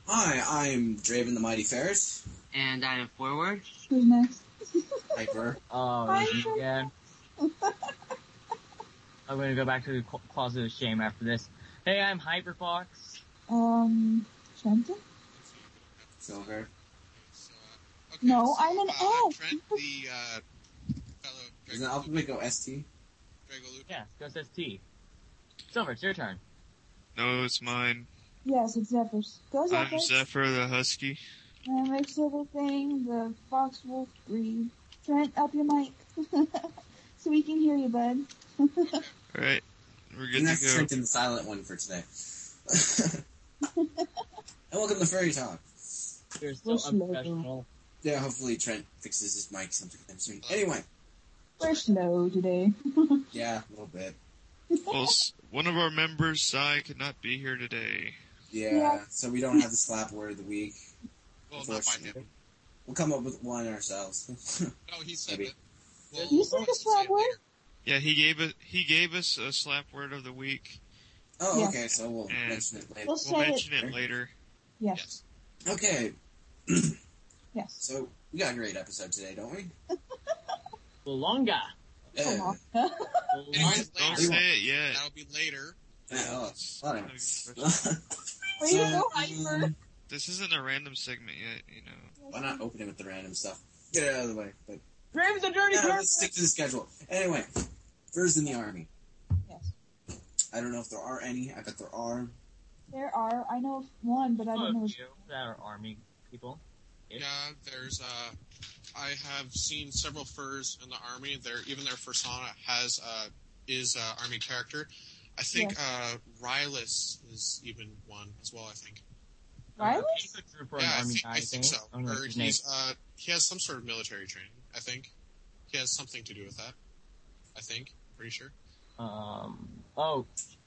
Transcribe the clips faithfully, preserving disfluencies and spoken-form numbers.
Hi, I'm Draven the Mighty Ferris. And I'm Forward. Who's next? Hyper. Oh, Hi, me again. I'm gonna go back to the cl- closet of shame after this. Hey, I'm Hyperfox. Um, Trenton? Silver. So, uh, okay, No, so, I'm an uh, I'm S. Trent, the uh, fellow Does the alphabet go S T? Dragoloop. Yeah, go says T. Silver, it's your turn. No, it's mine. Yes, it's Zephyr's. Go I'm Zephyr. Zephyr the Husky. And make Silver thing, the fox wolf breed. Trent, up your mic. So we can hear you, bud. Alright, we're good And to that's go. Trenton the silent one for today. And welcome to Furry Talk. You're so We're slow. unprofessional. Yeah, hopefully Trent fixes his mic sometime soon. Anyway, We're slow today. yeah, a little bit. Well, s- one of our members, Sai, could not be here today. Yeah, Yeah. so we don't have the slap word of the week. Well, not by him. We'll come up with one ourselves. No, he said Maybe. it. Well, You said we'll the say slap it word? later. Yeah, he gave us he gave us a slap word of the week. Oh, Yeah. okay, so we'll And- mention it later. We'll We'll say mention it. it later. Yes. Yes. Okay, Yes. so we got a great episode today, don't we? Bulonga. Come Uh, on. Anyways, Don't later. say it yet. That'll be later. yeah, oh, whatever. Where you So, go, Hyper? um, This isn't a random segment yet, you know. Why not open it with the random stuff? Get it out of the way. But Graves a dirty yeah, character. let's stick to the schedule. Anyway, furs in the army. Yes. I don't know if there are any. I bet there are. There are. I know of one, but I don't know. Oh, His... you that are army people. Yeah, there's, uh, I have seen several furs in the army. Their, even their fursona has, uh, is, uh, army character. I think, Yes. uh, Rylus is even one as well, I think. Riley? He's a trooper Yeah, in I army think, guy, I think so. I don't know Or his name. he's, uh, he has some sort of military training, I think. He has something to do with that. I think. Pretty sure. Um. Oh,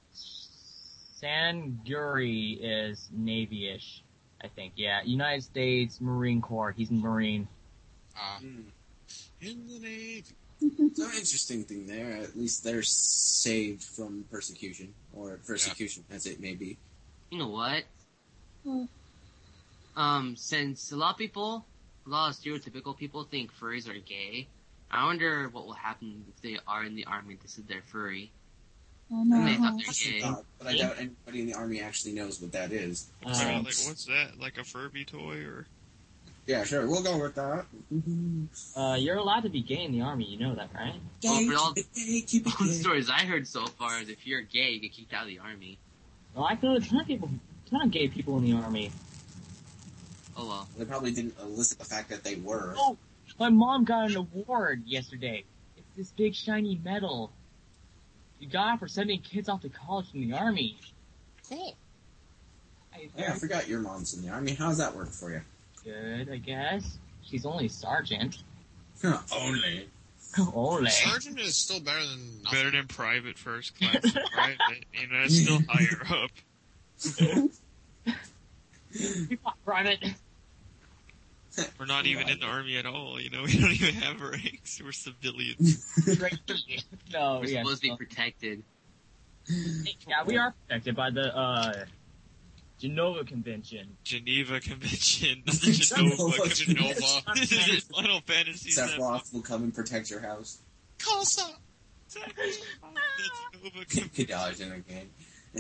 Sanguri is Navy-ish, I think. Yeah, United States Marine Corps. He's a Marine. Uh, Hmm. in the Navy. So interesting thing there. At least they're saved from persecution, or persecution as it may be. You know what? Hmm. Um, since a lot of people, a lot of stereotypical people think furries are gay, I wonder what will happen if they are in the army. This is their furry. Oh, And they no. thought they're That's the gay. thought, but I doubt anybody in the army actually knows what that is. Uh, So, Um, like, what's that? Like a Furby toy, or? Yeah, sure, we'll go with that. Uh, you're allowed to be gay in the army. You know that, right? Well, for all- keep it gay, keep it All the gay. stories I heard so far is if you're gay, you get kicked out of the army. Well, I feel a ton of people, ton of gay people in the army. Oh well. They probably didn't elicit the fact that they were. Oh, my mom got an award yesterday. It's this big shiny medal. You got it for sending kids off to college from the army. Cool. I, Yeah, I forgot your mom's in the army. How's that work for you? Good, I guess. She's only sergeant. Only. Only. Sergeant is still better than nothing. Better than private first class, right? You know, that's still higher up. We fought private. We're not even in the army at all, you know? We don't even have ranks. We're civilians. Straight to you. No, We're yeah. supposed to be protected. Yeah, we are protected by the, uh, Genova Convention. Geneva Convention. Not the Genova Genova. Convention. This is Final Fantasy seven. Sephiroth will come and protect your house. Casa! The Genova Convention. Kadaj again.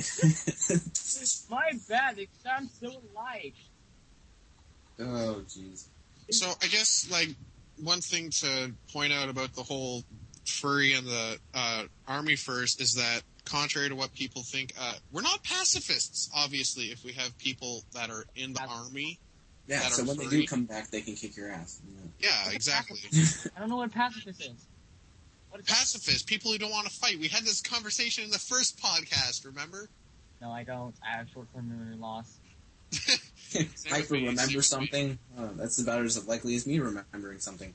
My bad, it sounds so alike. Oh, jeez. So I guess, like, one thing to point out about the whole furry and the uh, army furs is that, contrary to what people think, uh, we're not pacifists, obviously, if we have people that are in the army. Yeah, That so are when they furry. do come back, they can kick your ass. Yeah, exactly. I don't know what pacifist is. What is that? Pacifists, people who don't want to fight. We had this conversation in the first podcast, remember? No, I don't. I have short-term memory loss. Hyper remember something? Oh, that's about as likely as me remembering something.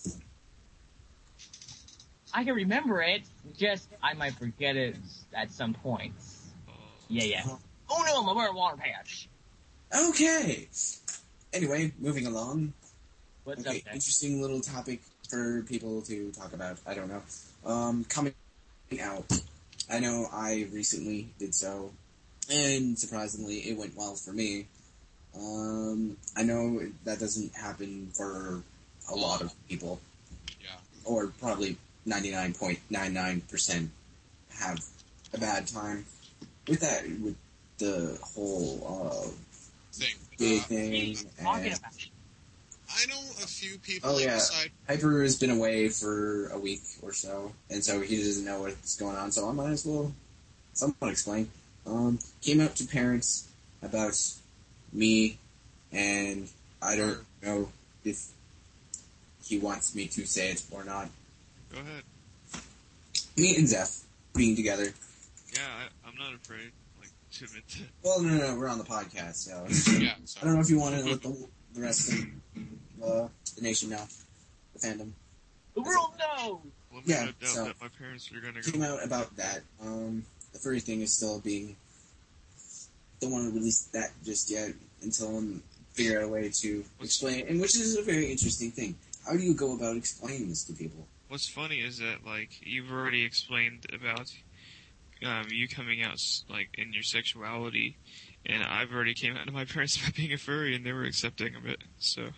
I can remember it, just I might forget it at some point. Yeah, yeah. Oh no, my wear water patch. Okay. Anyway, moving along. What's Okay, up next? interesting little topic for people to talk about. I don't know. Um, coming out. I know I recently did so, and surprisingly, it went well for me. Um, I know that doesn't happen for a lot of people. Yeah. Or probably ninety-nine point nine nine percent have a bad time. With that, with the whole uh, Thing. gay Uh, thing, Talking and about it. I know a few people Oh, like yeah. the side. Hyper has been away for a week or so, and so he doesn't know what's going on, so I might as well somewhat explain. Um, came out to parents about me, and I don't know if he wants me to say it or not. Go ahead. Me and Zeph being together. Yeah, I, I'm not afraid. Like to admit that. Well, no, no, no, we're on the podcast, so Yeah, I don't know so, if you want to let the, the rest of uh, the nation know, the fandom. The world knows! Well, Yeah, no doubt so- that my parents are gonna Came go. out about that. Um, the furry thing is still being. Don't want to release that just yet until I figure out a way to explain, and which is a very interesting thing. How do you go about explaining this to people? What's funny is that like you've already explained about um, you coming out s- like in your sexuality, and I've already came out to my parents about being a furry, and they were accepting of it. So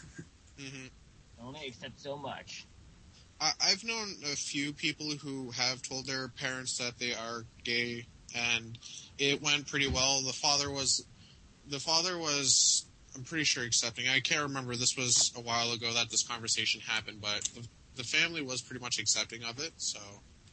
hmm Only accept so much. I, I've known a few people who have told their parents that they are gay, and it went pretty well. The father was, the father was, I'm pretty sure accepting. I can't remember. This was a while ago that this conversation happened, but the, the family was pretty much accepting of it. So,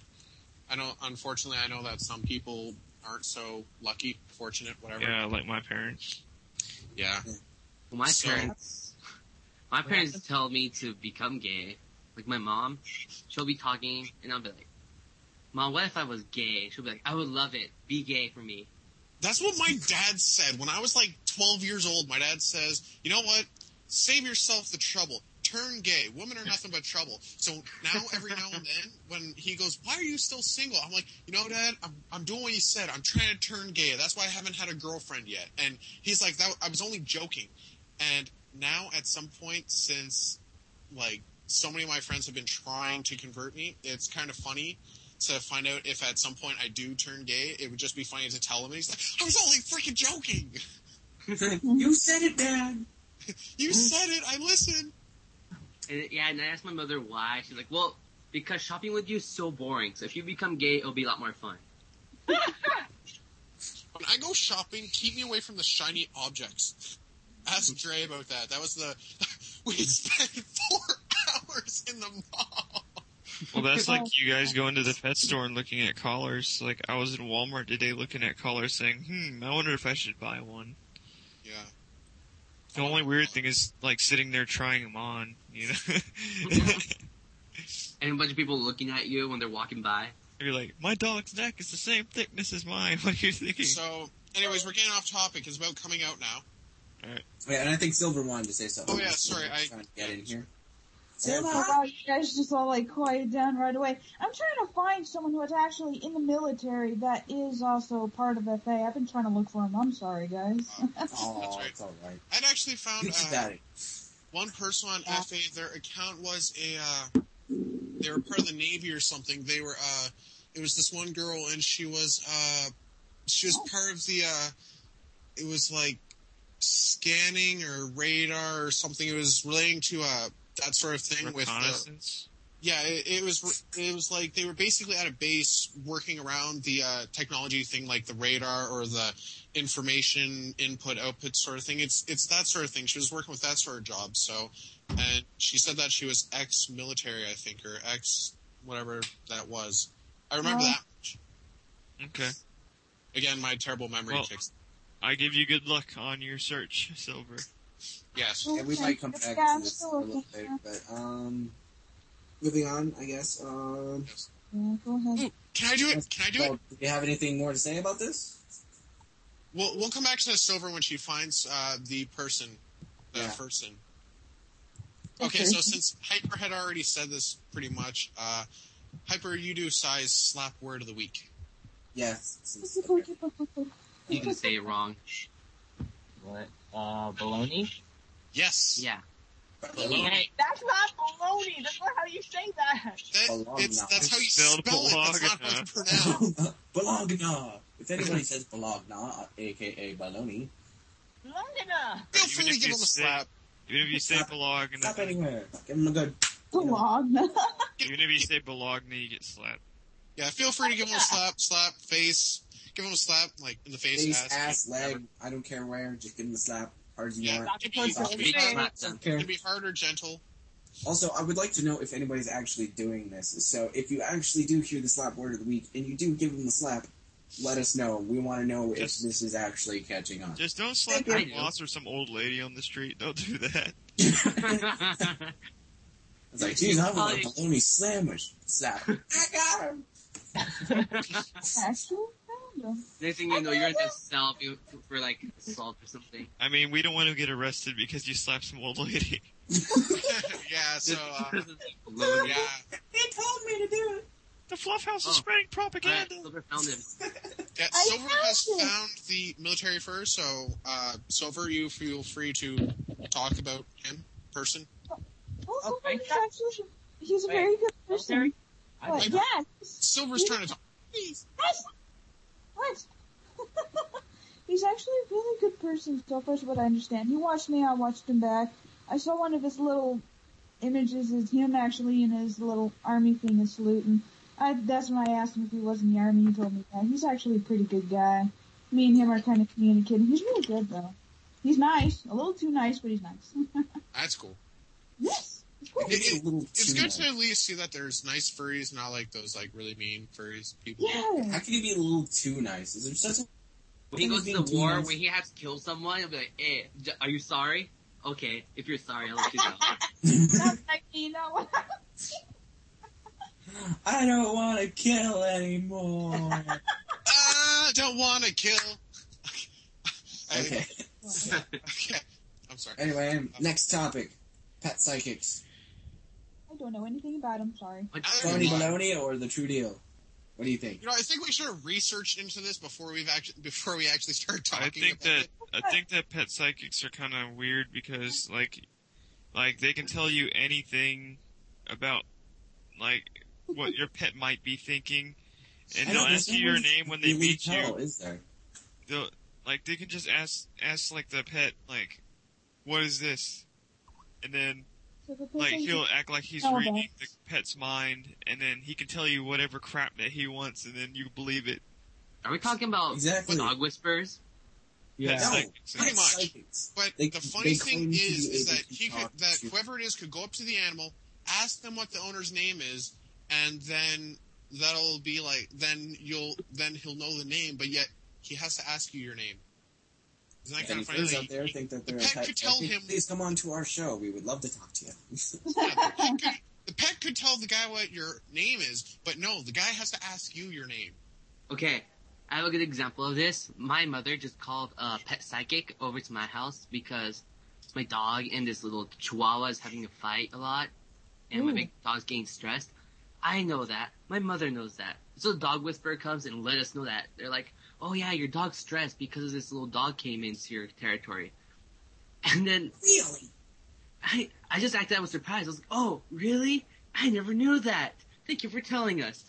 I know. Unfortunately, I know that some people aren't so lucky, fortunate, whatever. yeah, like my parents. Yeah. Well, my So- parents, my parents tell me to become gay. Like my mom, she'll be talking, and I'll be like, "Mom, what if I was gay?" She'll be like, "I would love it. Be gay for me." That's what my dad said when I was like twelve years old. My dad says, "You know what? Save yourself the trouble. Turn gay. Women are nothing but trouble." So now, every now and then, when he goes, "Why are you still single?" I'm like, "You know, Dad, I'm I'm doing what you said. I'm trying to turn gay. That's why I haven't had a girlfriend yet." And he's like, "That I was only joking." And now, at some point, since like so many of my friends have been trying to convert me, it's kind of funny to find out if at some point I do turn gay. It would just be funny to tell him. And he's like, "I was only freaking joking. You said it, Dad. You said it. I listened." And yeah, and I asked my mother why. She's like, "Well, because shopping with you is so boring. So if you become gay, it'll be a lot more fun." When I go shopping, keep me away from the shiny objects. Ask Dre about that. That was the we spent four hours in the mall. Well, that's like you guys going to the pet store and looking at collars. Like I was in Walmart today looking at collars, saying, "Hmm, I wonder if I should buy one." Yeah. The only weird thing is like sitting there trying them on, you know. And a bunch of people looking at you when they're walking by. You're like, my dog's neck is the same thickness as mine. What are you thinking? So, anyways, we're getting off topic. It's about coming out now. Yeah, and I think Silver wanted to say something. Oh, yeah, sorry, I- trying to get in here. Oh wow, you guys just all like quieted down right away. I'm trying to find someone who is actually in the military that is also part of F A. I've been trying to look for him. I'm sorry, guys. Oh, That's right. it's all right. I'd actually found It's uh, daddy. one person on F A. Their account was a. Uh, they were part of the Navy or something. They were. Uh, it was this one girl, and she was. Uh, she was part of the. Uh, it was like scanning or radar or something. It was relating to uh, that sort of thing with. Uh, Reconnaissance. Yeah, it, it was. It was like they were basically at a base working around the uh, technology thing, like the radar or the information input output sort of thing. It's it's that sort of thing. She was working with that sort of job. So, and she said that she was ex-military, I think, or ex whatever that was. I remember Oh. that much. Okay. Again, my terrible memory Well- kicks. I give you good luck on your search, Silver. Yes. Yeah, we Okay. might come back Yeah, to I'm this still a little looking. bit, but um, moving on, I guess. Um, Yeah, go ahead. Ooh, can I do it? Can I do it? well, do you have anything more to say about this? We'll we'll come back to Silver when she finds uh, the person, the Yeah. person. Okay, so since Hyper had already said this pretty much, uh, Hyper, you do size slap word of the week. Yes. since- You can say it wrong. What? Uh, baloney? Yes. Yeah. Hey, that's not baloney! That's not how you say that! That, Bologna. it's, that's how you It's spell spelled it. That's not how it's pronounced. Bologna. If anybody says Bologna, aka baloney, Long enough. Feel Even free if to give you him a say- slap. Even if you say Stop- Bologna, Stop anywhere. Give him a good. The log. even if you say Bologna, you get slapped. Yeah, feel free to give him a slap, slap, face. Give him a slap, like, in the face, Face, ass, ass, whatever. leg. I don't care where. Just give him a slap. Hard as you Yeah. want. Not the It can person. be- it can Big be hard- slap it them. Care. can be hard or gentle. Also, I would like to know if anybody's actually doing this. So, if you actually do hear the slap word of the week and you do give him the slap, let us know. We want to know Just- if this is actually catching on. Just don't slap I your do. boss or some old lady on the street. Don't do that. It's like, geez, I want a Probably- bologna sandwich. Slap. I got him. Actually, found him. Next thing you know, you're in the cell for, for like assault or something. I mean, we don't want to get arrested because you slapped some old lady. Yeah, so, uh, Bologna. yeah. He told me to do it. The Fluff House Oh. is spreading Alright, propaganda. Silver found him. Yeah, I Silver has found it. found the military fur, so, uh, Silver, you feel free to talk about him, person. Also, Okay. he's actually he's a Wait, very good Military? person. I But think yeah, he's- Silver's trying to talk. Please. What? He's actually a really good person, so far as what I understand. He watched me, I watched him back. I saw one of his little images is him actually in his little army thing is saluting. I, that's when I asked him if he was in the army. He told me that. He's actually a pretty good guy. Me and him are kind of communicating. He's really good, though. He's nice. A little too nice, but he's nice. That's cool. Yes. He's cool. It- it- a little It's too good to much. at least see that there's nice furries, not like those, like, really mean furries people. Yeah. How can you be a little too nice? Is there such a When he thing goes as to being the too war, nice? when he has to kill someone, he'll be like, "Hey, j- are you sorry? Okay, if you're sorry, I'll let you go." That's like, you know. I don't want to kill anymore. I don't want to kill. Okay. Okay. I'm sorry. Anyway, next topic. Pet psychics. I don't know anything about him, sorry. But- Phony baloney or the true deal? What do you think? You know, I think we should have researched into this before we've actually before we actually start I talking think about that it. I think that pet psychics are kind of weird because like like they can tell you anything about like what your pet might be thinking, and I they'll don't- ask you there's your no name when they really meet tell, you. is there? They'll like they can just ask ask like the pet like, "What is this?" And then So the like person- he'll act like he's Oh, reading that's- the pet's mind, and then he can tell you whatever crap that he wants, and then you believe it. Are we talking about Exactly. dog whispers? Pet No, psychics. pretty pet much. psychics. But They- the they funny claim thing to is, be is able that to he could, talk that to- whoever it is could go up to the animal, ask them what the owner's name is, and then that'll be like, then you'll, then he'll know the name, but yet he has to ask you your name. Isn't that kind Any of funny? friends That out there he- think that the they're a pet pet could tell psychic? him- Please come on to our show. We would love to talk to you. yeah, the, pet could, the pet could tell the guy what your name is, but no, the guy has to ask you your name. Okay, I have a good example of this. My mother just called a pet psychic over to my house because my dog and this little chihuahua is having a fight a lot, and my Ooh. big dog's getting stressed. I know that. My mother knows that. So the dog whisperer comes and let us know that. They're like, "Oh yeah, your dog's stressed because this little dog came into your territory." And then Really? I I just acted I was surprised. I was like, "Oh, really? I never knew that. Thank you for telling us."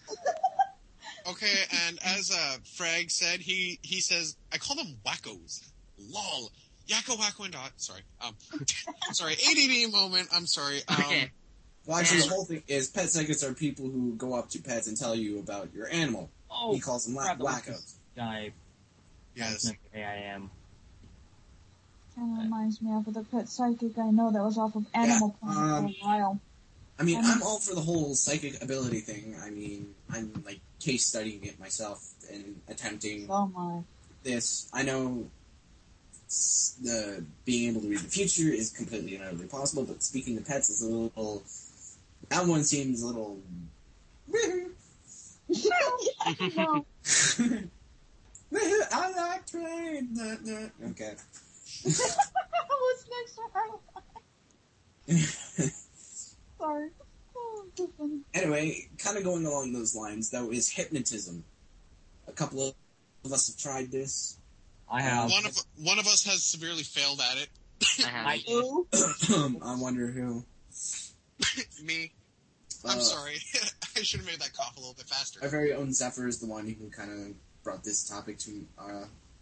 Okay, and as uh, Frag said, he he says, I call them wackos. Lol. Yakko wacko and dot. Sorry. Um, sorry. A D D moment. I'm sorry. Um, Okay. Well, actually, the whole thing is pet psychics are people who go up to pets and tell you about your animal. Oh, He calls them wa- crap, that was wackos. this guy. Yes. A I am. Kind of reminds me of the pet psychic I know that was off of Animal Yeah, Planet um, for a while. I mean, Um, I'm all for the whole psychic ability thing. I mean, I'm like case studying it myself and attempting Oh my. this. I know s- the being able to read the future is completely and utterly possible, but speaking to pets is a little. That one seems a little. No. I like trains. Nah, nah. Okay. What's next one? Sorry. Oh, so funny. Anyway, kind of going along those lines, though, is hypnotism. A couple of us have tried this. I have. One of one of us has severely failed at it. I have. I- Ooh. I wonder who. Me. I'm Uh, sorry. I should have made that cough a little bit faster. Our very own Zephyr is the one who kind of brought this topic to uh,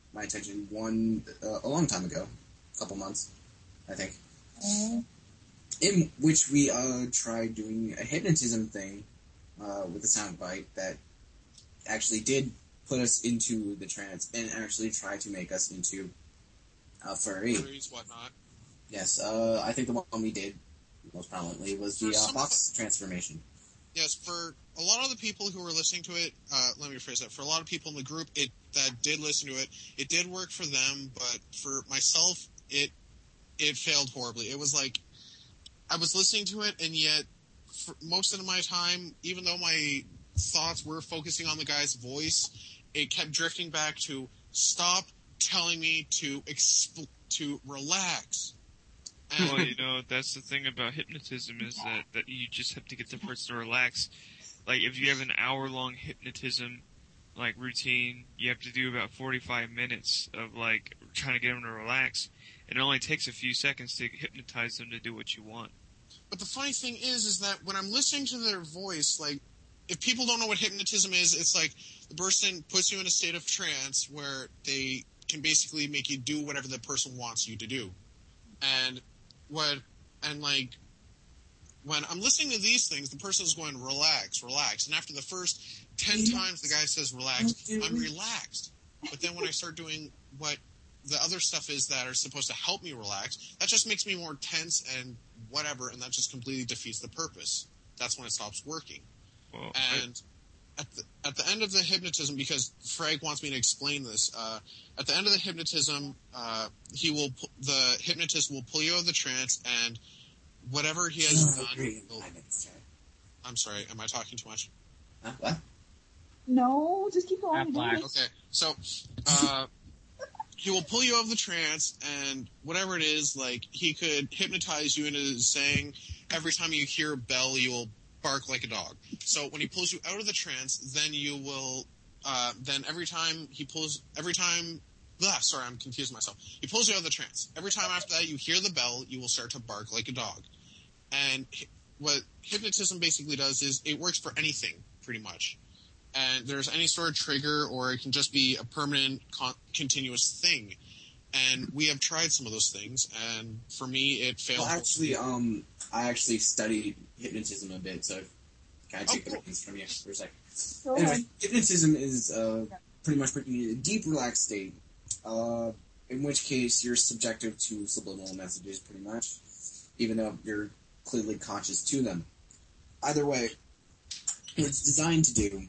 my attention one uh, a long time ago, a couple months, I think, Uh, in which we uh, tried doing a hypnotism thing uh, with a soundbite that actually did put us into the trance and actually tried to make us into a furry. Furries, whatnot. Yes, uh, I think the one we did most prominently was the For uh, some fox transformation. Yes, for a lot of the people who were listening to it, uh, let me rephrase that. For a lot of people in the group, it that did listen to it, it did work for them. But for myself, it it failed horribly. It was like I was listening to it, and yet for most of my time, even though my thoughts were focusing on the guy's voice, it kept drifting back to stop telling me to exp- to relax. And Well, you know, that's the thing about hypnotism is that, that you just have to get the person to relax. Like, if you have an hour-long hypnotism, like, routine, you have to do about forty-five minutes of, like, trying to get them to relax. And it only takes a few seconds to hypnotize them to do what you want. But the funny thing is, is that when I'm listening to their voice, like, if people don't know what hypnotism is, it's like the person puts you in a state of trance where they can basically make you do whatever the person wants you to do. And what, and like, when I'm listening to these things, the person is going, relax, relax. And after the first ten times the guy says relax, I'm relaxed. But then when I start doing what the other stuff is that are supposed to help me relax, that just makes me more tense and whatever, and that just completely defeats the purpose. That's when it stops working. Well, And at the, at the end of the hypnotism, because Frank wants me to explain this, uh, at the end of the hypnotism, uh, he will, pu- the hypnotist will pull you out of the trance, and whatever he has done, will, I'm sorry, am I talking too much? Huh? What? no, just keep going. Affleck. Okay, so, uh, he will pull you out of the trance, and whatever it is, like, he could hypnotize you into saying, every time you hear a bell, you will bark like a dog. So when he pulls you out of the trance, then you will, uh, then every time he pulls, every time, ah, sorry, I'm confusing myself. He pulls you out of the trance. Every time after that you hear the bell, you will start to bark like a dog. And what hypnotism basically does is it works for anything, pretty much. And there's any sort of trigger, or it can just be a permanent, con- continuous thing. And we have tried some of those things, and for me, it failed. Well, actually, um, I actually studied hypnotism a bit, so can I take Oh, the cool. reins from you for a second? Go Anyway, ahead. hypnotism is uh, pretty much putting you in a deep, relaxed state, uh, in which case you're subjective to subliminal messages, pretty much, even though you're clearly conscious to them. Either way, what it's designed to do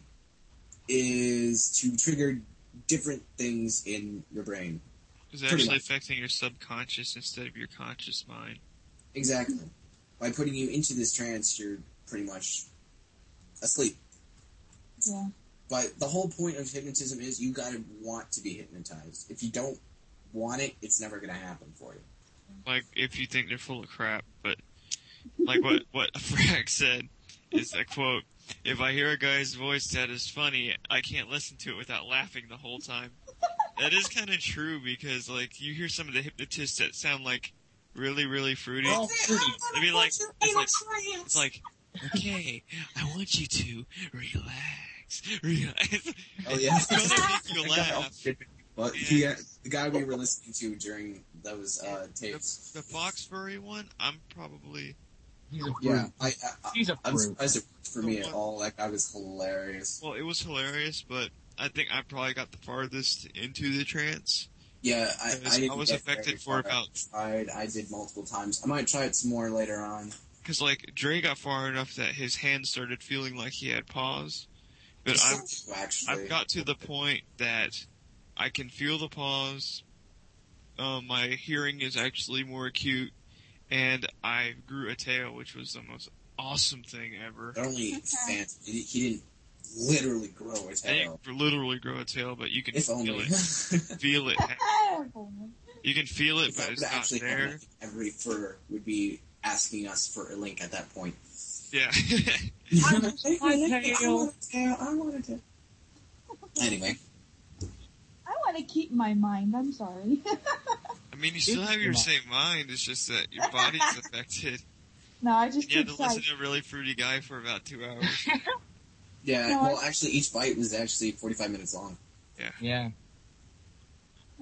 is to trigger different things in your brain. It's Pretty actually much. affecting your subconscious instead of your conscious mind. Exactly. By putting you into this trance, you're pretty much asleep. Yeah. But the whole point of hypnotism is you gotta want to be hypnotized. If you don't want it, it's never gonna happen for you. Like, if you think they're full of crap, but, like what, what Frank said is a quote, if I hear a guy's voice that is funny, I can't listen to it without laughing the whole time. That is kind of true, because, like, you hear some of the hypnotists that sound like really, really fruity. Oh, fruity. I mean, like, it's like, it's like, okay, I want you to relax, relax. Oh, yeah. It's gonna make you laugh. But he, uh, the guy we were listening to during those uh, The, tapes. the fox furry one, I'm probably, He's a fruit. Yeah, I, I, He's a I'm fruit. surprised it worked for me at all. That guy was hilarious. well, it was hilarious, but I think I probably got the farthest into the trance. Yeah, I, Because I, didn't I was get very affected far. for about- I tried. I did multiple times. I might try it some more later on. Because, like, Dre got far enough that his hand started feeling like he had paws. But Just I've, so- actually, I've got to the point that I can feel the pause, um, my hearing is actually more acute, and I grew a tail, which was the most awesome thing ever. Not only Okay. fans, he, he didn't literally grow a I tail. didn't literally grow a tail, but you can If feel only. it. Feel it. You can feel it, If but that it's would not actually happen, I there. think every fur would be asking us for a link at that point. Yeah. I I want a tail. want a tail. I want a tail. Anyway, I want to keep my mind. I'm sorry. I mean, you still have your same mind, it's just that your body's affected. no, I just And you had took to listen sight. to a really fruity guy for about two hours. yeah. No, well, I- actually, each bite was actually forty-five minutes long. Yeah.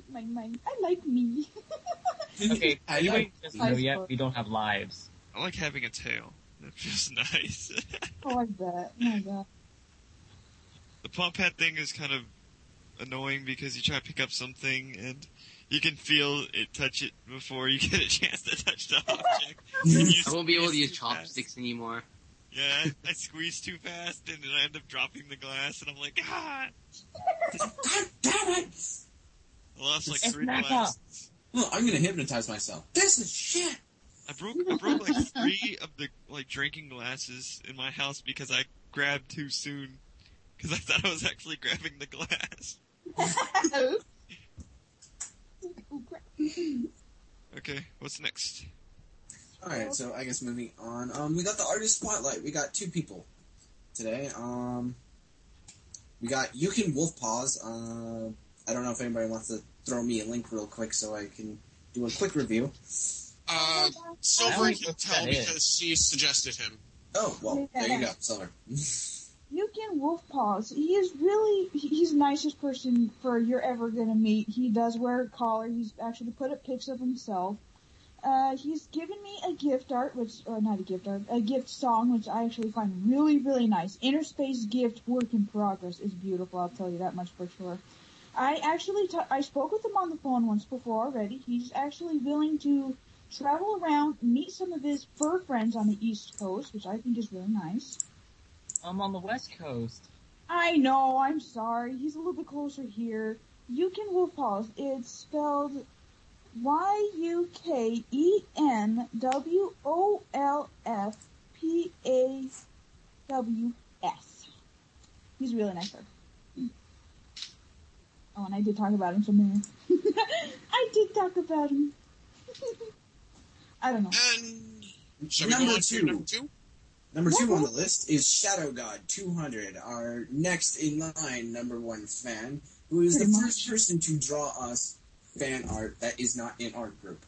my, my, I like me. Okay, I anybody like- doesn't know yet, we don't have lives. I like having a tail. That feels nice. Oh, I bet. Oh my god. The pump head thing is kind of annoying because you try to pick up something and you can feel it touch it before you get a chance to touch the object. And you I won't be able to squeeze use too fast. chopsticks anymore. Yeah, I, I squeeze too fast and then I end up dropping the glass and I'm like, ah! God damn it! I lost like It's three not glasses. Well, I'm gonna hypnotize myself. This is shit! I broke I broke like three of the like drinking glasses in my house because I grabbed too soon. Because I thought I was actually grabbing the glass. Oh, crap. Okay, what's next? Alright, so I guess moving on. Um, we got the artist spotlight. We got two people today. Um, we got Yukin Wolfpaws. Uh, I don't know if anybody wants to throw me a link real quick so I can do a quick review. Uh, I Silver don't can know what tell that is. because she suggested him. Oh, well, there you go, Silver. Yukin Wolfpaws, he is really, he- he's the nicest person for you're ever gonna meet. He does wear a collar. He's actually put up pics of himself. Uh, he's given me a gift art, which, or not a gift art, a gift song, which I actually find really, really nice. Interspace Gift Work in Progress is beautiful, I'll tell you that much for sure. I actually, t- I spoke with him on the phone once before already. He's actually willing to travel around, meet some of his fur friends on the East Coast, which I think is really nice. I'm on the West Coast. I know, I'm sorry. He's a little bit closer here. Yukin Wolfpaws. It's spelled Y U K E N W O L F P A W S. He's a really nice sir. Oh, and I did talk about him some minutes. I did talk about him. I don't know. And shall we Number go on two. to number two? Number two on the list is Shadow God two hundred, our next in line number one fan, who is Pretty the much. first person to draw us fan art that is not in our group.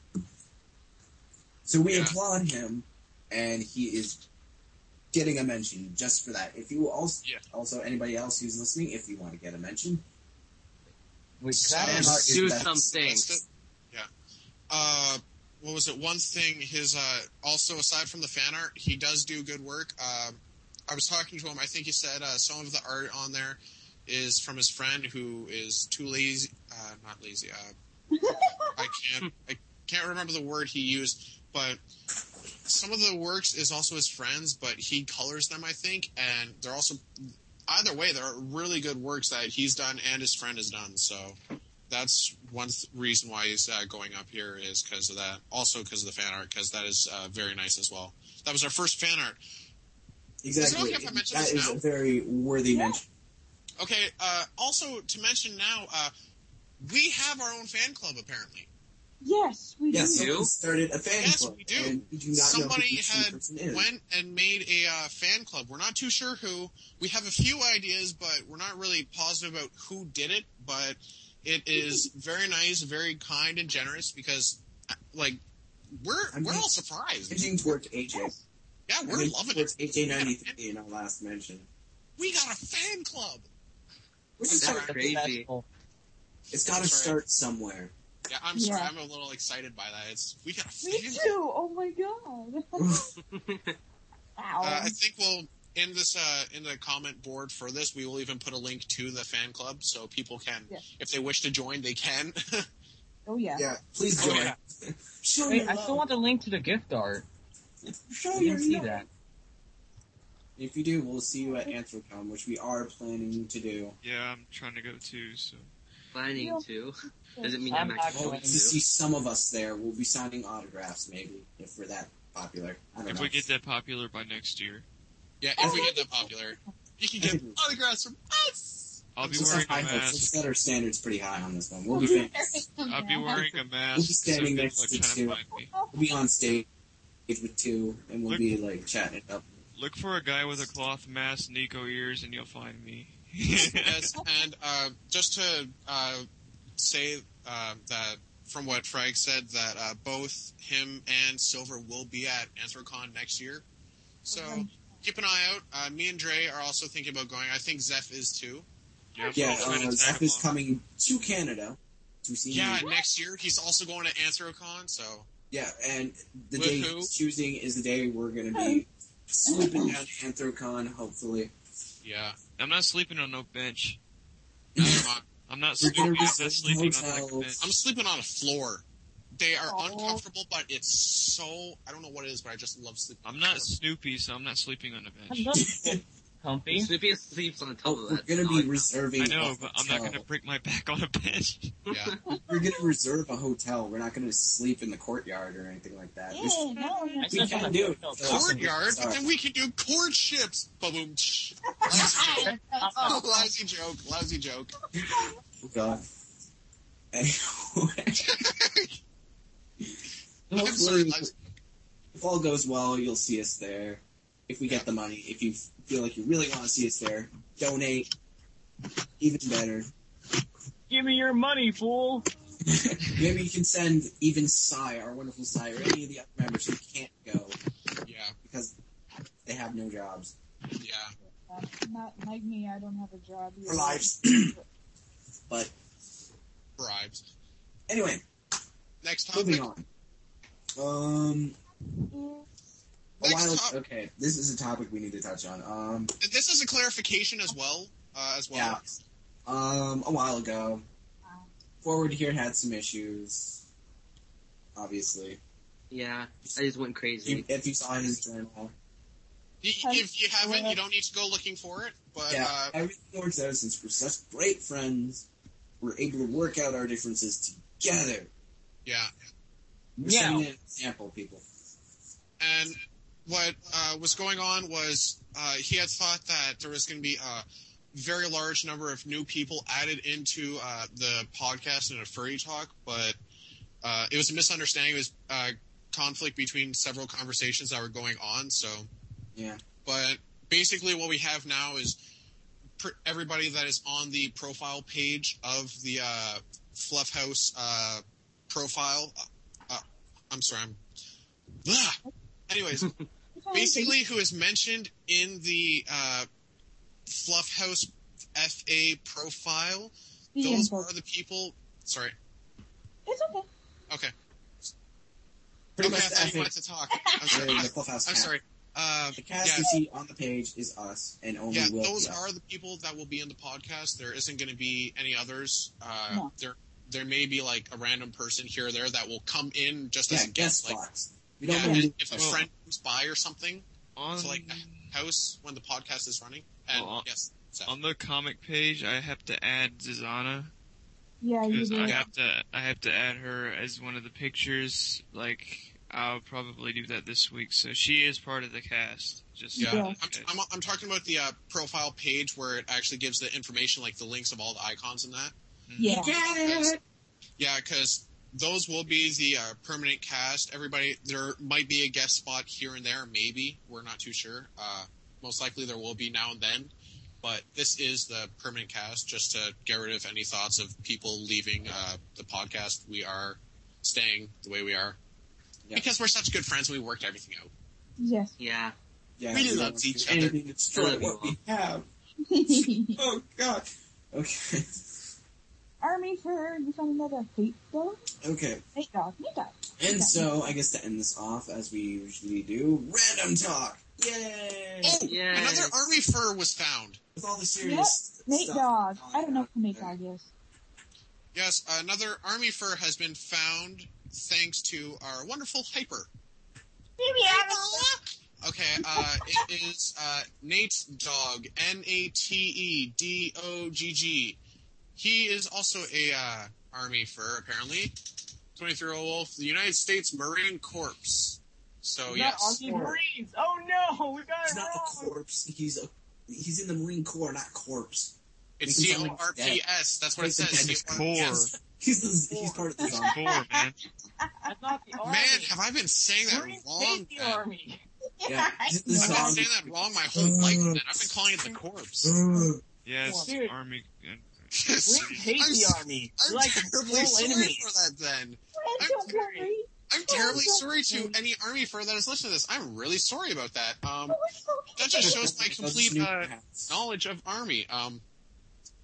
So we Yeah. applaud him, and he is getting a mention just for that. If you also, Yeah. also anybody else who's listening, if you want to get a mention, Wait, So- that fan is art is Do best. something. That's it. Yeah. Uh, what was it? One thing, his, uh, also aside from the fan art, he does do good work. Uh, I was talking to him, I think he said, uh, some of the art on there is from his friend who is too lazy, uh, not lazy, uh, I can't, I can't remember the word he used, but some of the works is also his friend's, but he colors them, I think, and they're also, either way, they're really good works that he's done and his friend has done, so that's one th- reason why he's uh, going up here is because of that. Also because of the fan art, because that is uh, very nice as well. That was our first fan art. Exactly. Is it okay if I mention That this is now? a very worthy Yeah. mention. Okay, uh, also to mention now, uh, we have our own fan club apparently. Yes, we Yes, do. do? we started a fan Yes, club. we do. And we do not Somebody know who this had person is. went and made a uh, fan club. We're not too sure who. We have a few ideas, but we're not really positive about who did it. But it is very nice, very kind and generous because, uh, like, we're I'm we're all just surprised. Pitching towards A J. Yeah, I we're mean, loving towards it. A J ninety-three in our last mention. We got a fan club. Which is That's hard. crazy. Successful. It's got to That's right. start somewhere. Yeah, I'm sorry. Yeah. I'm a little excited by that. It's we got a Me fan too. Oh my god. Wow. Uh, I think we'll in this uh, in the comment board for this, we will even put a link to the fan club so people can, Yeah. if they wish to join, they can. oh yeah. Yeah, please Oh, join. yeah. Show Wait, your I love. still want the link to the gift art. Show I your didn't see love. that. If you do, we'll see you at Anthrocon, which we are planning to do. Yeah, I'm trying to go too, so. Planning Yeah. to. Does it mean I'm I'm not actually Hope going to to? see some of us there. We'll be signing autographs, maybe, if we're that popular. I don't If know. we get that popular by next year, Yeah, if we get that popular, you can get autographs from us. I'll be Let's wearing have a high hopes. Let's mask. set our standards pretty high on this one. We'll be famous. I'll be wearing a mask. We'll be standing so next people to are trying two. to find me. We'll be on stage with two, and we'll Look- be like chatting it up. Look for a guy with a cloth mask, Nico ears, and you'll find me. Yes, and uh, just to uh, say uh, that from what Frank said, that uh, both him and Silver will be at Anthrocon next year. So keep an eye out. Uh, me and Dre are also thinking about going. I think Zeph is too. Yeah, Yeah, so I'm trying uh, to tag Zeph is along. coming to Canada. to see Yeah, me. next year he's also going to Anthrocon, so... Yeah, and the With day who? he's choosing is the day we're going to be swooping down to Anthrocon, hopefully. Yeah. I'm not sleeping on no bench. No, I'm not. I'm not We're gonna sleeping, be I'm not sleeping on like a hotels. bench. I'm sleeping on a floor. They are Aw. uncomfortable, but it's so... I don't know what it is, but I just love sleeping I'm on not a floor. Snoopy, so I'm not sleeping on a I bench. love it. Comfy. Snoopy sleeps on the top Oh, of we're that. going to be dog. reserving I know, a but I'm not hotel. gonna break my back on a bench. Yeah. We're going to reserve a hotel. We're not going to sleep in the courtyard or anything like that. Yeah, Just- no, no. We slept can on a do it. hotel Awesome. Courtyard, but Sorry. then we can do courtships. Ba-boom. Shh. Lousy joke. Oh, Lousy joke. Lousy joke. Oh, God. Anyway. I'm sorry, Hopefully, lousy. if all goes well, you'll see us there. If we get the money. If you feel like you really want to see us there, donate. Even better. Give me your money, fool. Maybe you can send even Sai, our wonderful Sai, or any of the other members who can't go Yeah. because they have no jobs. Yeah. Uh, not like me, I don't have a job. Or lives. But Bribes. anyway, Next topic. moving on. Um, a Next while. top- Okay, this is a topic we need to touch on. Um, This is a clarification as well. Uh, as well. yeah. Um, a while ago, Forward here had some issues. Obviously, Yeah, I just went crazy. if, if you saw his journal, Y- If you haven't, you don't need to go looking for it. But yeah, uh, everything works out since we're such great friends. We're able to work out our differences together. yeah. We're Yeah. setting an example, people. And what uh, was going on was uh, he had thought that there was going to be a very large number of new people added into uh, the podcast and a furry talk, but uh, it was a misunderstanding. It was uh, conflict between several conversations that were going on. So, Yeah. but basically, what we have now is pr- everybody that is on the profile page of the uh, Fluff House uh, profile. Uh, uh, I'm sorry. I'm. Blah! Anyways. Basically, who is mentioned in the uh, Fluff House F A profile, The those info. are the people. Sorry. It's okay. Okay. Pretty okay, much I thought you the wanted to talk. I'm sorry. the Fluffhouse I'm cast. sorry. Uh, The cast yeah, you see on the page is us, and only yeah, will those be us. are the people that will be in the podcast. There isn't going to be any others. Uh, No. There, there may be like a random person here or there that will come in just yeah, as a guest guest. Like, spots. We don't yeah, know and who- if a oh. friend comes by or something, On, so like house when the podcast is running. And Well, yes, Seth. on the comic page, I have to add Zizana. Yeah, you Because do. I have to, I have to add her as one of the pictures. Like, I'll probably do that this week. So she is part of the cast. Just Yeah, Yeah. I'm, I'm, I'm talking about the uh, profile page where it actually gives the information, like the links of all the icons and that. Yeah. Get it! Yeah, because those will be the uh, permanent cast. Everybody, there might be a guest spot here and there, maybe. We're not too sure. Uh, most likely there will be now and then. But this is the permanent cast, just to get rid of any thoughts of people leaving uh, the podcast. We are staying the way we are. Yeah. Because we're such good friends, we worked everything out. Yes. Yeah. Yeah, We don't love want to each do other. anything to destroy what we have. Oh God. Okay. Army for we found another hate dog. Okay. Hate dog. Hate dog. And Okay. so, I guess to end this off, as we usually do, random talk. Yay! Oh, Yay. another army fur was found. With all the serious Nate stuff dog. going I don't know on who Nate there. dog is. Yes, another army fur has been found thanks to our wonderful hyper. Okay, uh, it is uh, Nate's dog, N A T E D O G G. He is also a uh, army fur, apparently. twenty-three-year-old wolf, the United States Marine Corps. So, Not yes. Army Marines. Oh no, we got He's it not a wrong. corpse. He's a he's in the Marine Corps, not corpse. It's He C can O sound R like P S. That's what it Like the says. dead C O R P S. Core. He's the, he's part of the It's zombie. core, man. That's not the Army. Man, have I been saying that Marines wrong? hate the man? Army. Yeah, he's the I've been zombie. saying that wrong my whole life, man. I've been calling it the corpse. Yes, Dude. Army. uh, Marines hate I'm the s- Army. I'm They're like terribly full sorry enemies. for that, then. Friend, I'm don't sorry. worry. I'm terribly don't sorry to worry. any army fur that is listening to this. I'm really sorry about that. Um, Oh, it's okay. that just shows my Let's complete snoop uh, hats. knowledge of army. Um,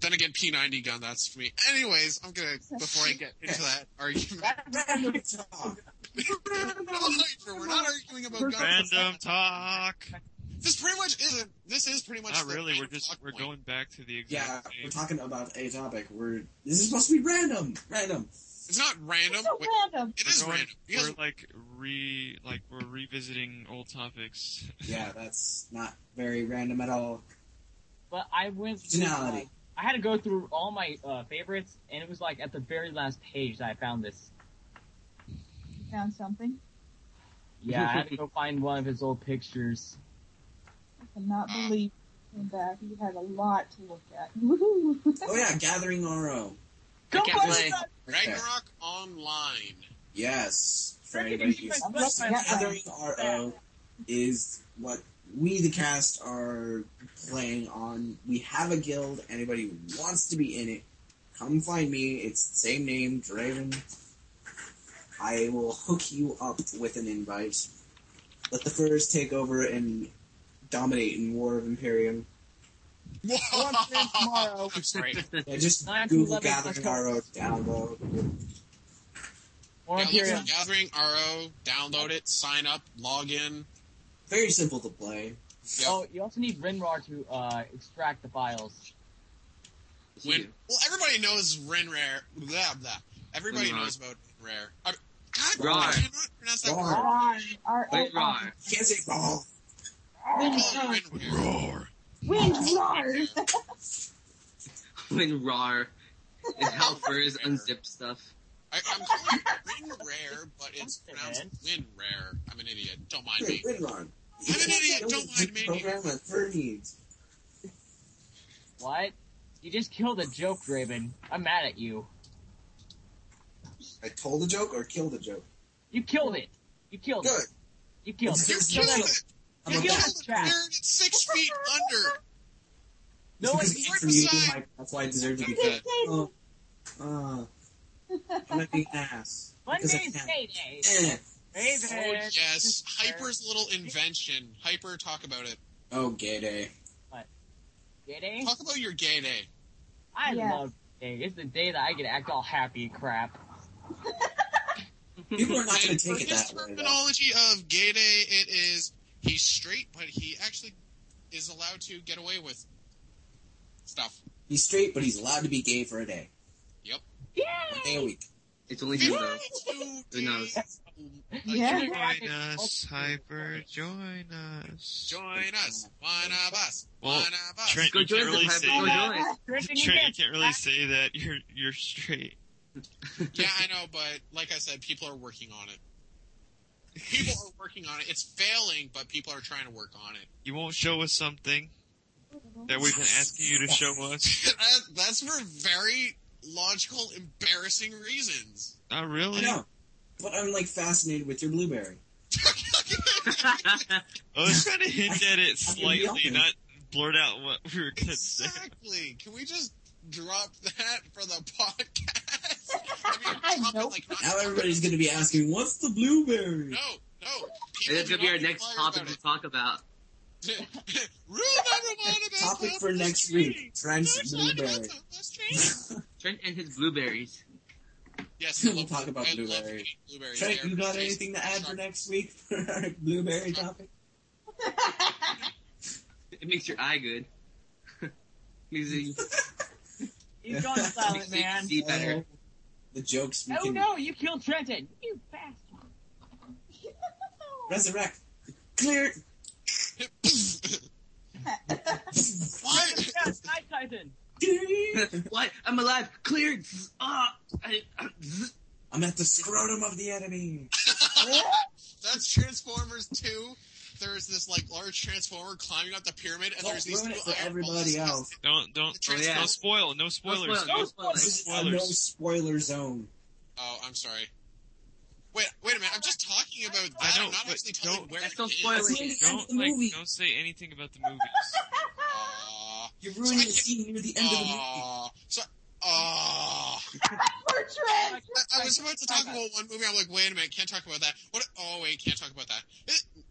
Then again, P ninety gun, that's for me. Anyways, I'm gonna, before I get into that argument. Random talk. No, we're not arguing about guns. Random talk. This pretty much is a, this is pretty much Not the really, we're random just, talk we're point. going back to the exact Yeah, same. we're talking about a topic. We're this is supposed to be random. Random. It's not random. It's so Wait, random. it We're is going- random. Because We're like re, like we're revisiting old topics. Yeah, that's not very random at all. But I went through, Originality. like, I had to go through all my uh, favorites, and it was like at the very last page that I found this. Found something. Yeah, I had to go find one of his old pictures. I cannot believe you came back. You had a lot to look at. Woohoo! Oh yeah, Gathering R O. Go I can't watch play. that. Ragnarok Online. Yes. For Where can anybody you who's find Yes, that? yes. Gathering R O is what we, the cast, are playing on. We have a guild. Anybody who wants to be in it, come find me. It's the same name, Draven. I will hook you up with an invite. Let the Furs take over and dominate in War of Imperium. I want to stream tomorrow. Right. Yeah, just nine to Google eleven Gathering R O, download. Or Yeah, look Imperium. for Gathering R O, download it, sign up, log in. Very simple to play. Yep. Oh, you also need Rinrar to uh, extract the files. When, well, everybody knows Rinrare. Blah, blah. Everybody Rinrar. knows about Rinrare. I, God, Rar. I cannot pronounce that Rar. word. R R Wait, O Rar. R. You can't say ball. Wind Call it Rar. Rinrare. Roar. Wind Rar. When Rar and how Furs unzip stuff. I, I'm calling it Rinrare, but it's pronounced Winrare. I'm an idiot. Don't mind me. Win run. I'm an idiot. Don't mind me. Program that Fur needs. What? You just killed a joke, Draven. I'm mad at you. I told a joke or killed a joke. You killed it. You killed Good. it. You killed it. You It's Kill killed that- it. I'm You a killed bat. killed it. it. Trash. You're six feet under. No, Because it's it's right for you, beside- Mike. That's why I deserve to be Monday, dead. Oh, uh, I'm gonna be an ass. Because I Monday's can. payday. Eh. Raven. Oh, yes. Hyper's little invention. Hyper, talk about it. Oh, gay day. Gay Talk about your gay day. I Yeah. love day. It's the day that I get to act all happy and crap. People are not gonna And for take it his that way, though. terminology of gay day, it is he's straight, but he actually is allowed to get away with stuff. He's straight, but he's allowed to be gay for a day. Yep. One day a week. It's only him though. Two Who knows? days a Yeah. year. Join us, Hyper. Join us. Join us. One of us. Well, One of us. Trent, Go you join can't us, really Hyper. say Go that. join us. Draven, you Trent, you can't- can't really say that. You're you're straight. Yeah, I know, but like I said, people are working on it. People are working on it. It's failing, but people are trying to work on it. You won't show us something that we've been asking you to show us. That- That's for very logical, embarrassing reasons. Not I really. know. But I'm like fascinated with your blueberry. I was trying to hint at it I can be slightly, honest. not blurt out what we were gonna say. Exactly. Can we just drop that for the podcast? I mean, drop Nope. it like not. Now everybody's gonna be asking, what's the blueberry? No, no. And People that's do gonna be not our next inquire topic about to talk about. it. Rule number one about Topic for Papa next Street. week. Trent's Next one about blueberry. Papa Street. Trent and his blueberries. Yes, We'll I love- talk about I love blueberries. eating blueberries. Trent, They're you got tasty. anything to add for Sharp. next week for our blueberry topic? It makes your eye good. Makes you He's going silent, makes you man. see better. Oh, the jokes we Oh can no, you killed Trenton. You bastard. resurrect. Clear. What? Yes, Night Titan. What? I'm alive. Cleared. Ah. I- uh, zzz. I'm at the scrotum of the enemy. That's Transformers two. There's this like large transformer climbing up the pyramid, and Don't there's these ruin two it for iron everybody balls. else. Don't don't Oh, yeah. no spoil no spoilers. spoil, no spoilers. This is a no spoilers. spoiler zone. Oh, I'm sorry. Wait, wait a minute. I'm just talking about that. I know, I'm not but actually telling don't- where That's it no is. spoiler. That's the end Don't of the like movie. don't say anything about the movies. Aw. You're So ruining I the can't- scene near the end of the movie. Aw. So, aw. Poor Trent. I, I was about to talk about one movie. I'm like, wait a minute, can't talk about that. What? Oh wait, can't talk about that. It,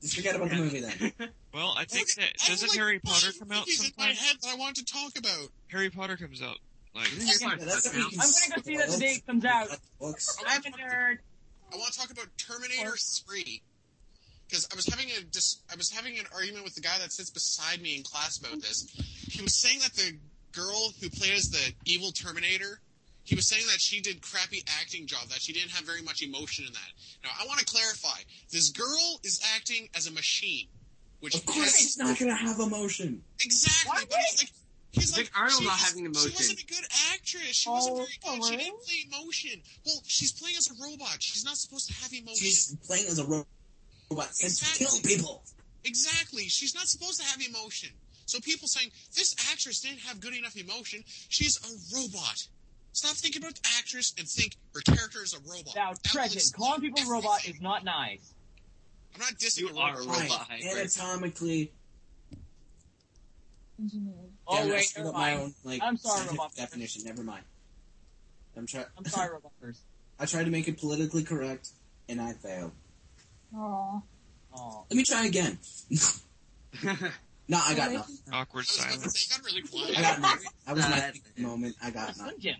Just forget about the movie then. Well, I think that I have, doesn't like, Harry Potter five come out movies in my sometime? head that I want to talk about. Harry Potter comes out like Isn't Harry Potter That's stuck what you now? can I'm gonna go see that the spoil. day it comes out. Books. I I'm want, a to, nerd. I want to talk about Terminator three. Because I was having a dis- I was having an argument with the guy that sits beside me in class about this. He was saying that the girl who plays the evil Terminator, he was saying that she did crappy acting job, that she didn't have very much emotion in that. Now, I want to clarify. This girl is acting as a machine. Which Of course, she's not gonna have emotion. Exactly, What? but he's like, he's Vic like, Arnold she not was- having emotion. She wasn't a good actress. She Oh, wasn't very good. oh, She really? didn't play emotion. Well, she's playing as a robot. She's not supposed to have emotion. She's playing as a ro- robot sent to Exactly. kill people. Exactly. She's not supposed to have emotion. So people saying, this actress didn't have good enough emotion. She's a robot. Stop thinking about the actress and think her character is a robot. Now, That will Treasure, explain calling people a robot everything. is not nice. I'm not dissing You a are robot. a Right. robot hybrid. Anatomically. Engineered. Oh, Damn it, I wait, screwed never up my mind. own, like, I'm sorry, scientific robot. definition. Never mind. I'm trying. I'm sorry, robot first. I tried to make it politically correct, and I failed. Aw. Oh. Let me try again. No, I got nothing. awkward I was about to silence. say, you got really quiet. I got nothing. That was my Uh, big moment. I got Slim nothing. Jim.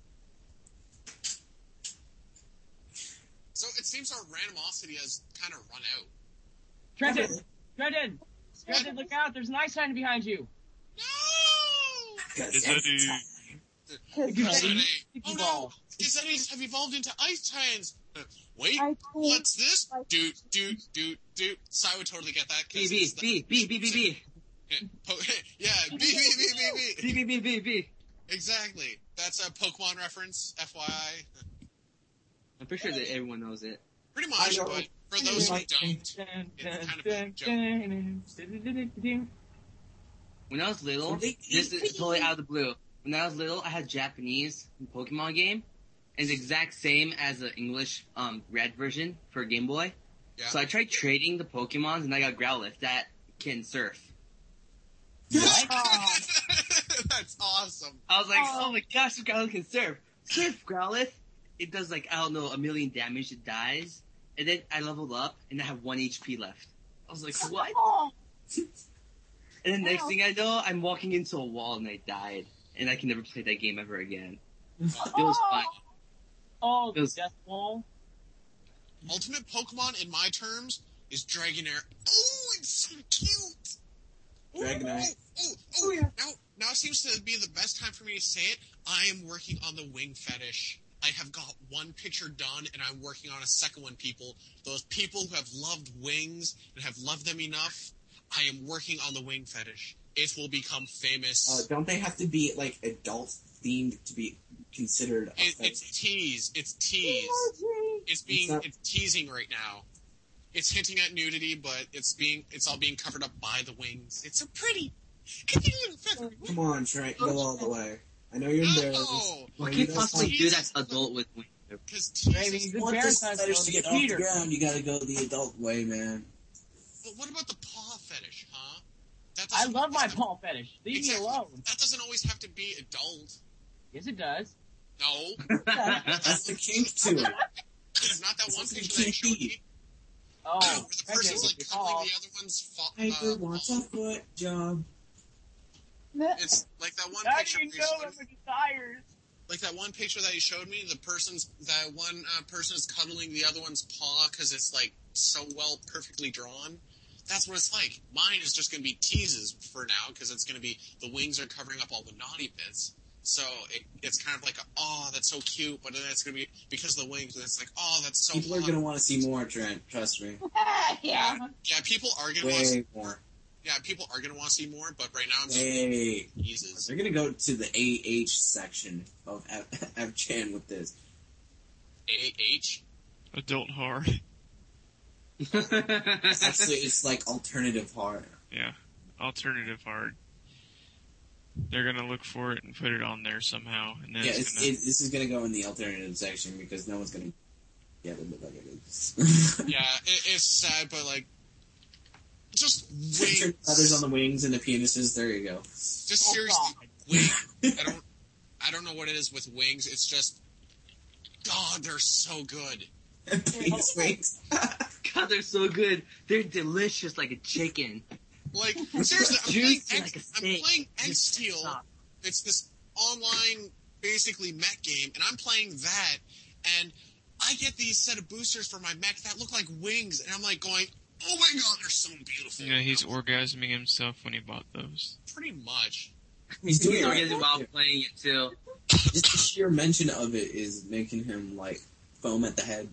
So it seems our randomosity has kind of run out. Trenton! Trenton! Trenton, look out! There's an ice sign behind you! No! Because Is every that time- Cause Gazzetti. Sticky Oh no! ball. Gazzettis have evolved into ice titans! Uh, Wait, I told what's this? I- Doot, doot, doot, doot. So I would totally get that. 'cause B B it's the- B B B B B Po- yeah, B, B, B, B, B. B B B B B. Exactly. That's a Pokemon reference, F Y I. I'm pretty sure that everyone knows it. Pretty I much, know. but for those who Like- don't, Dun, It's dun, kind of a dun, joke. dun, dun, dun, dun. When I was little, They- this is totally out of the blue. When I was little, I had Japanese Pokemon game. It's the exact same as the English um, red version for Game Boy. Yeah. So I tried trading the Pokemons, and I got Growlithe that can surf. Aw. That's awesome. I was like, Oh. oh my gosh, this Growlithe can surf. Surf, Growlithe. It does like, I don't know, a million damage, it dies. And then I leveled up, and I have one H P left. I was like, what? Aw. And then next Wow. thing I know, I'm walking into a wall, and I died. And I can never play that game ever again. It was Aw. fun. Oh, It the was- death wall. Ultimate Pokemon, in my terms, is Dragonair. Oh, it's so cute! Dragonite. Oh, oh, oh, yeah. now, now seems to be the best time for me to say it. I am working on the wing fetish. I have got one picture done, and I'm working on a second one, people. Those people who have loved wings and have loved them enough, I am working on the wing fetish. It will become famous. Uh, don't they have to be like adult themed to be considered? It, offensive? it's tease. It's tease. Emoji. It's being It's not- it's teasing right now. It's hinting at nudity, but it's being it's all being covered up by the wings. It's so pretty. Look at your little feather. Come on, Trent, go all the way. I know you're embarrassed. No, What I can you know possibly that's- do that's adult with wings? because Maybe tease. the Want parent this size fetish to to get get off Peter. the ground, you gotta go the adult way, man. But what about the paw fetish, huh? That I doesn't love my always have- paw fetish. Leave Exactly. me alone. That doesn't always have to be adult. Yes, it does. No, That's the kink to it. it's not that one It's picture that you showed me. Oh, Where the Treasure, person's like good cuddling call. the other one's fa- Piper uh, wants paw. a foot job. It's like that one How picture. do you where you know showed- I'm desires? like that one picture that you showed me, the person's that one uh, person is cuddling the other one's paw because it's like so well perfectly drawn. That's what it's like. Mine is just going to be teases for now because it's going to be the wings are covering up all the naughty bits. So it, it's kind of like, a, oh, that's so cute, but then it's going to be because of the wings, and it's like, oh, that's so. People are hot. gonna want to see more, Trent. Trust me. yeah. Yeah, people are going to want. Way more. Yeah, people are going to want to see more, but right now I'm just Way. teases. They're gonna go to the A H section of F Chan with this. A H. Adult horror. Actually, it's like alternative horror. Yeah. Alternative hard. They're gonna look for it and put it on there somehow, and then Yeah, it's it's, gonna. it, this is gonna go in the alternative section because no one's gonna get it like it is. Yeah, it, it's sad, but like, just Picture wings. feathers on the wings and the penises. There you go. Just Oh, seriously, God. wings. I don't, I don't know what it is with wings. It's just, God, they're so good. Penis wings. god, they're so good. They're delicious like a chicken. Like, seriously, I'm playing, Juicy like a X, I'm steak. playing Just X-Steel. stop. It's this online, basically, mech game, and I'm playing that, and I get these set of boosters for my mech that look like wings, and I'm like going, oh my god, they're so beautiful. Yeah, he's orgasming himself when he bought those. Pretty much. He's doing it right He's now. while playing it too. Just the sheer mention of it is making him like foam at the head.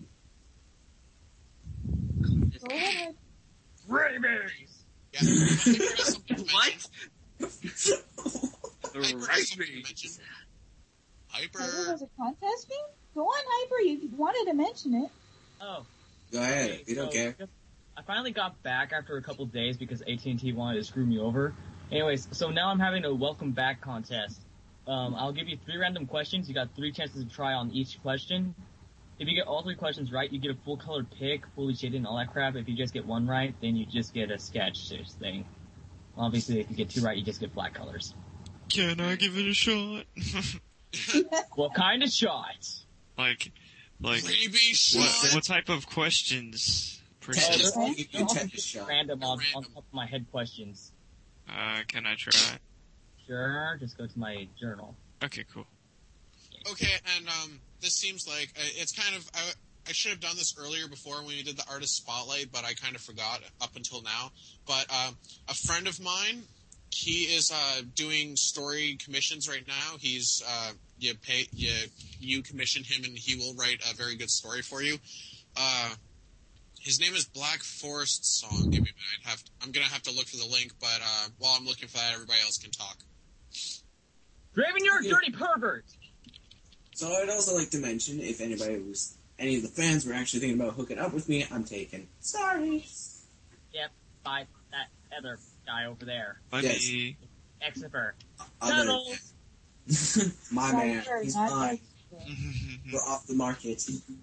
Go ahead. Rabies! Yeah, I think there is something to What? mention. The Hyper right has something to mention. Hyper Hyper. has a contest game? Go on, Hyper. You wanted to mention it. Oh. Go ahead. okay, We don't so, care. I finally got back after a couple days because A T and T wanted to screw me over. Anyways, so now I'm having a welcome back contest. Um, I'll give you three random questions. You got three chances to try on each question. If you get all three questions right, you get a full colored pic, fully shaded and all that crap. If you just get one right, then you just get a sketch thing. Obviously, if you get two right, you just get black colors. Can I give it a shot? What kind of shots? like, like, Rabies what, shot. what type of questions? Per Ted, se? just Okay. give you a They're all tetanus just shot. random on, on Random. top of my head questions. Uh, can I try? Sure, just go to my journal. Okay, cool. Okay, and um, this seems like uh, it's kind of. I, I should have done this earlier before when we did the artist spotlight, but I kind of forgot up until now. But um, a friend of mine, he is uh, doing story commissions right now. He's uh, you pay you you commission him, and he will write a very good story for you. Uh, his name is Black Forest Song. Give me a minute. I have to, I'm gonna have to look for the link, but uh, while I'm looking for that, everybody else can talk. Draven, you're a Yeah. dirty pervert! So I'd also like to mention, if anybody was, any of the fans were actually thinking about hooking up with me, I'm taken. Sorry. Yep, by that other guy over there. Funny. Except for Other- Tunnels! My Sorry, man, sorry, he's not mine. like- We're off the market.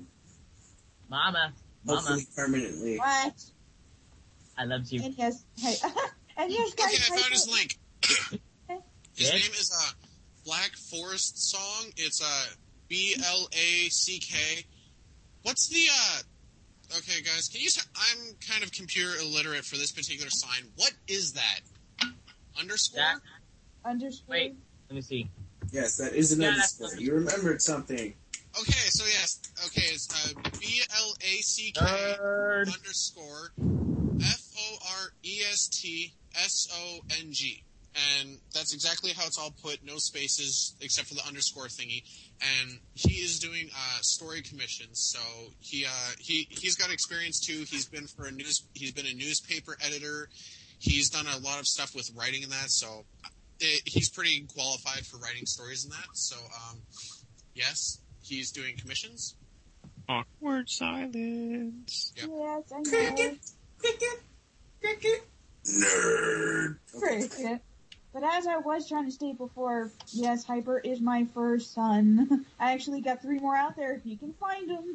Mama, Mama, Hopefully permanently. What? I love you. And yes, hey, and yes, guys. Okay, I found Hyper- his link. His Yes? name is uh, Black Forest Song. It's uh, B L A C K. What's the uh? Okay, guys, can you? s- I'm kind of computer illiterate for this particular sign. What is that? Underscore? That, Underscore. wait, let me see. Yes, that is an Yeah, underscore. that's- You remembered something. Okay, so yes. Okay, it's uh, B L A C K Nerd. underscore F O R E S T S O N G. And that's exactly how it's all put, no spaces except for the underscore thingy. And he is doing uh, story commissions, so he uh, he he's got experience too. He's been for a news he's been a newspaper editor. He's done a lot of stuff with writing and that, so it, he's pretty qualified for writing stories and that. So um, yes, he's doing commissions. Awkward silence. Yep. Yes, I know. Cricket, cricket, cricket. Nerd. Okay. Cricket. But as I was trying to state before, yes, Hyper is my first son. I actually got three more out there if you can find them.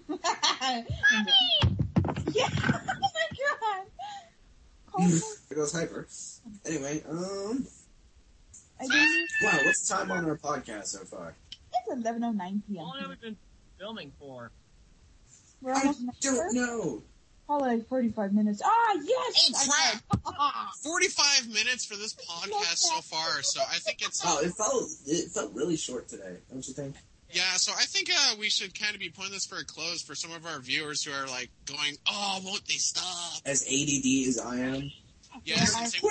Yeah, oh my god. Call them. There goes Hyper. Anyway, um, I didn't- wow, what's the time on our podcast so far? It's eleven oh nine How long have we p.m. been filming for? We're I almost an hour. don't know. Probably like forty-five minutes. Ah, yes! Oh, I got- forty-five minutes for this podcast so far, so I think it's Wow, it felt it felt really short today, don't you think? yeah. So I think uh, we should kind of be putting this for a close for some of our viewers who are like going, "Oh, won't they stop?" As A D D as I am. Yes, Yeah, and same-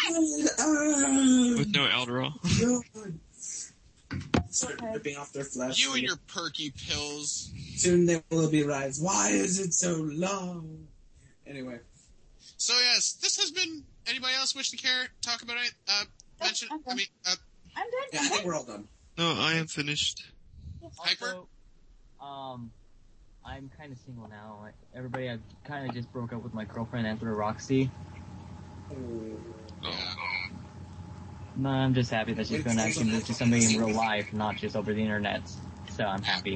With no Aldera. Start ripping off their flesh. you and your perky pills. Soon there will be rise. Why is it so long? Anyway, So yes, this has been. Anybody else wish to care talk about it? Uh, mention. I'm I done. mean, uh, I'm done. yeah, I I'm think done. we're all done. No, I am finished. Hyper? Also, um, I'm kind of single now. Like, everybody, I kind of just broke up with my girlfriend, Emperor Roxy. yeah. No, I'm just happy that she's Wait, going to hold actually on. move to somebody in real life, not just over the internet. So I'm happy.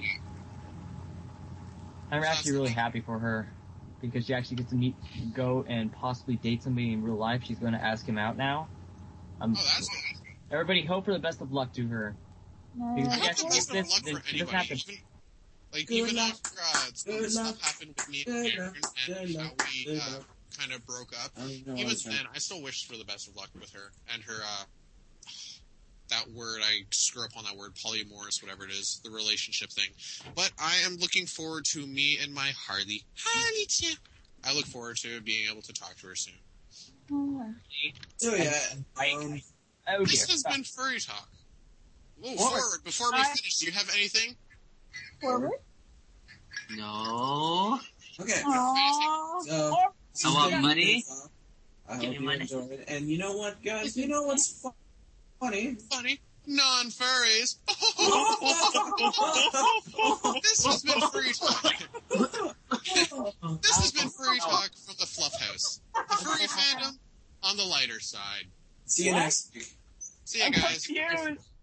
I'm actually really happy for her because she actually gets to meet, go and possibly date somebody in real life. She's going to ask him out now. Um, Oh, that's good. everybody, hope for the best of luck to her. No, Because I Yeah, hope the she best does of luck this- for she does anybody. have to- Even, Like, Good even luck. after uh, some Good stuff luck. happened with me Good and Aaron luck. and Good how luck. we Good uh, luck. kind of broke up, I don't even know what even I'm trying- then, I still wished for the best of luck with her and her, uh, that word, I screw up on that word, polyamorous, whatever it is, the relationship thing. But I am looking forward to me and my Harley. Harley, too. I look forward to being able to talk to her soon. Alright. So yeah, um, Oh dear. This has been Furry Talk. Whoa, Forward. forward, before we I- finish, do you have anything? Forward? No. okay. Aww. So, Or- this I has want been money. Furry Talk. I Give hope me you money. enjoyed it. And you know what, guys? You know what's fu- funny? Funny. Non-furries. This has been Furry Talk. This has been Furry Talk from the Fluff House. The furry fandom on the lighter side. See you What? next week. See you I'm guys. confused.